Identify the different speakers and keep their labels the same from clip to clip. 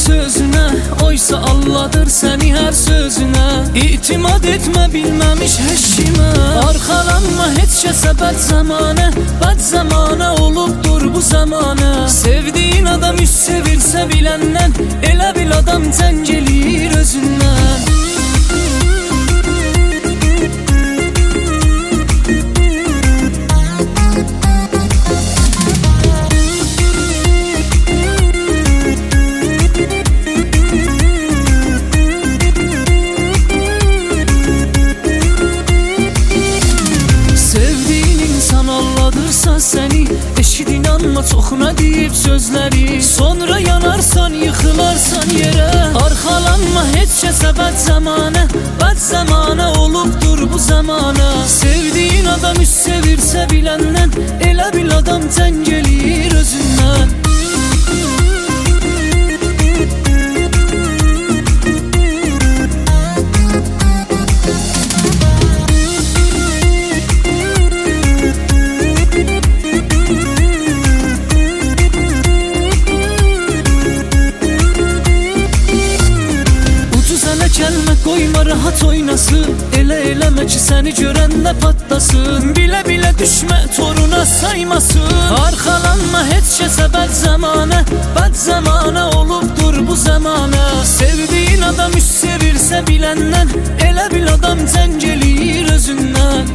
Speaker 1: sözünə, oysa Allahdır səni hər sözünə. İtimad etmə bilməmiş heç kimə, arxalanma heç kəsə bəd zamanə. Bəd zamanə olubdur bu zamanə. Sevdiyin adam üst sevirsə biləndən, elə bil adam cəng eləyir özündən. Səni eşid, inanma çoxuna deyib sözləri. Sonra yanarsan, yıxılarsan yerə. Arxalanma heç kəsə bəd zamanə. Bəd zamanə olubdur bu zamanə. Sevdiyin adam üst sevirsə biləndən, elə bil adam cəng eləyir özündən. Gəlmə qoyma rahat oynasın, elə eləmə ki səni görəndə patlasın. Bilə-bilə düşmə toruna saymasın. Arxalanma heç kəsə bəd zamanə. Bəd zamanə olubdur bu zamanə. Sevdiyin adam üst sevirsə biləndən, elə bil adam cəng eləyir özündən.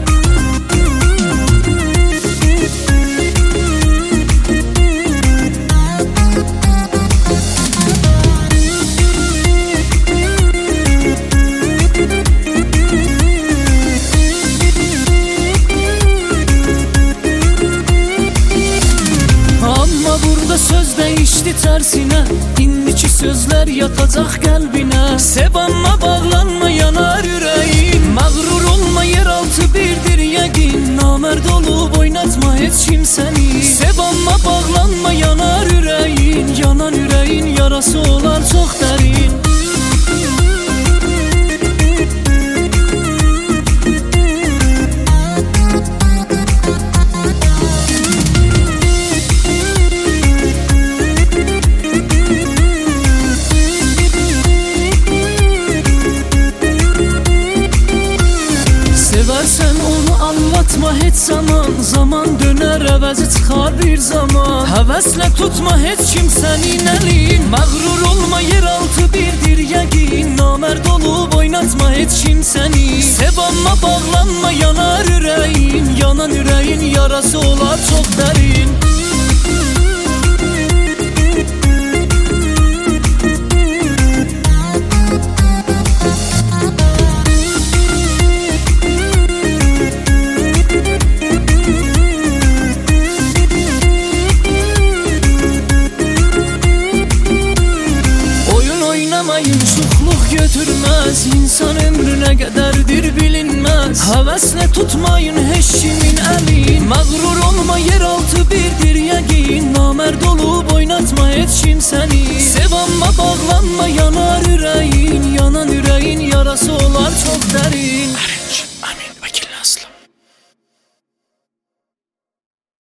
Speaker 1: Söz dəyişdi tərsinə, indiki sözlər yatacaq qəlbinə. Sevamma bağlanma yanar ürəyin, məğrur olma yeraltı birdir yəqin. Namərd olub oynatma heç kim səni. Sevamma bağlanma yanar ürəyin, yanan ürəyin yarası olar çox dərin. Sevərsən onu anlatma heç zaman. Zaman dönər əvəzi çıxar bir zaman. Həvəslə tutma heç kim sənin əlin, məğrur olma yeraltı birdir yəqin. Namərd olub oynatma heç kim səni. Sevamma bağlanma yanar ürəyin, yanan ürəyin yarası olar çox dərin. Şuxluq götürməz, insan ömrünə qədərdir bilinməz. Həvəslə tutmayın heç kimin əlin, məğrur olma yeraltı birdir yəqin. Namərd olub oynatma heç kim səni. Sevamma bağlanma yanar ürəyin, yanan ürəyin yarası olar çox dərin.